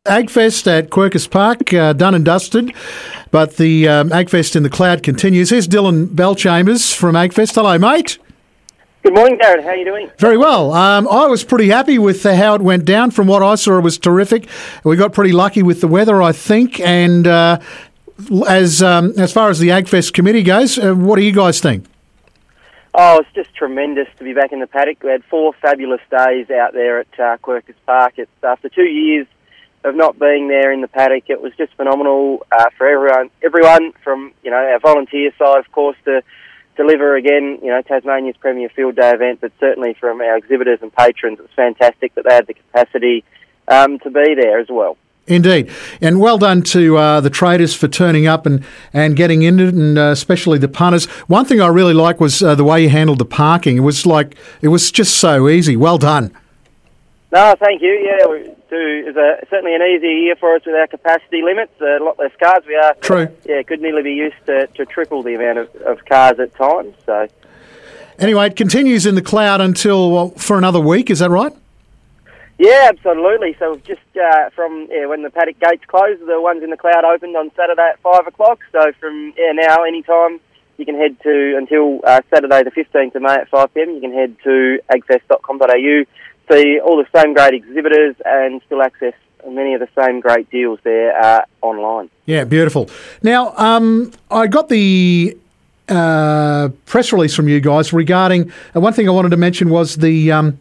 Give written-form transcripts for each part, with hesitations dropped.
Agfest at Quercus Park, done and dusted, but the Agfest in the cloud continues. Here's Dylan Bellchambers from Agfest. Hello, mate. Good morning, Darren. How are you doing? Very well. I was pretty happy with how it went down. From what I saw, it was terrific. We got pretty lucky with the weather, I think. And as far as the Agfest committee goes, what do you guys think? Oh, it's just tremendous to be back in the paddock. We had 4 fabulous days out there at Quercus Park. It's after 2 years of not being there in the paddock. It was just phenomenal for everyone from, our volunteer side, of course, to deliver again, Tasmania's premier field day event, but certainly from our exhibitors and patrons. It was fantastic that they had the capacity to be there as well. Indeed. And well done to the traders for turning up and getting in it, and especially the punters. One thing I really liked was the way you handled the parking. It was just so easy. Well done. No, thank you. Yeah, it was certainly an easy year for us with our capacity limits. A lot less cars. We are. True. Yeah, could nearly be used to triple the amount of cars at times. So. Anyway, it continues in the cloud until for another week. Is that right? Yeah, absolutely. So we've just from when the paddock gates closed, the ones in the cloud opened on Saturday at 5 o'clock. So from now, anytime you can head to until Saturday the 15th of May at 5 p.m. You can head to agfest.com.au. See all the same great exhibitors and still access many of the same great deals there online. Yeah, beautiful. Now, I got the press release from you guys regarding one thing I wanted to mention was the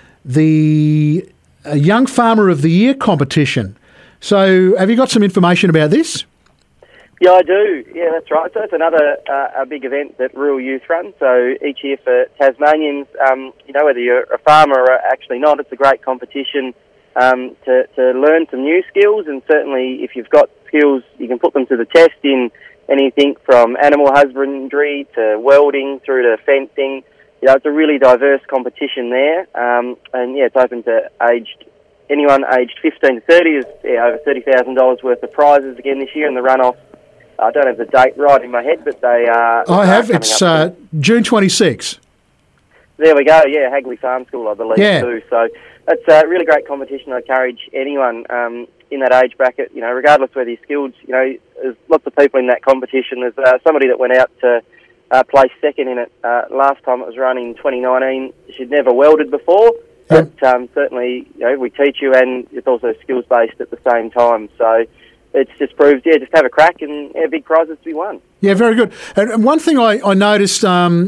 Young Farmer of the Year competition. So, have you got some information about this? Yeah, I do. Yeah, that's right. So it's another a big event that Rural Youth run. So each year for Tasmanians, whether you're a farmer or actually not, it's a great competition to learn some new skills. And certainly if you've got skills, you can put them to the test in anything from animal husbandry to welding through to fencing. It's a really diverse competition there. It's open to anyone aged 15 to 30. There's over $30,000 worth of prizes again this year, and the runoff. I don't have the date right in my head, but they are... I have. It's June 26. There we go. Yeah, Hagley Farm School, I believe, too. So it's a really great competition. I encourage anyone in that age bracket, regardless whether you're skilled, there's lots of people in that competition. There's somebody that went out to place second in it last time it was run in 2019. She'd never welded before, but certainly, we teach you, and it's also skills-based at the same time. So... It just proves, just have a crack and big prizes to be won. Yeah, very good. And one thing I noticed,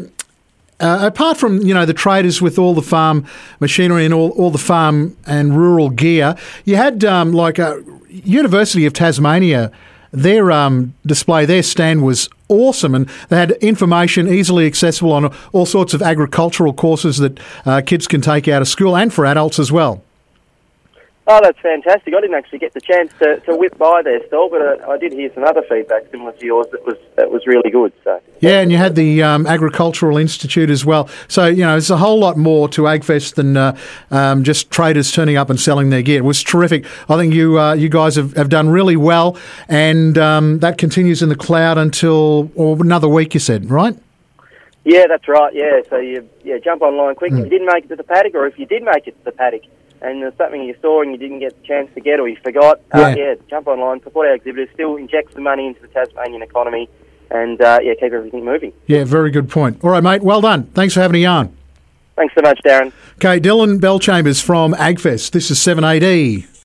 apart from, the traders with all the farm machinery and all the farm and rural gear, you had University of Tasmania, their display, their stand was awesome, and they had information easily accessible on all sorts of agricultural courses that kids can take out of school, and for adults as well. Oh, that's fantastic. I didn't actually get the chance to whip by their stall, but I did hear some other feedback similar to yours that was really good. So yeah, and you had the Agricultural Institute as well. So, there's a whole lot more to Agfest than just traders turning up and selling their gear. It was terrific. I think you guys have done really well, and that continues in the cloud until another week, you said, right? Yeah, that's right. Yeah, so you jump online quick. If you didn't make it to the paddock, or if you did make it to the paddock, and there's something you saw and you didn't get the chance to get or you forgot, jump online, support our exhibitors, still inject some money into the Tasmanian economy, and keep everything moving. Yeah, very good point. All right, mate, well done. Thanks for having a yarn. Thanks so much, Darren. Okay, Dylan Bellchambers from Agfest. This is 780.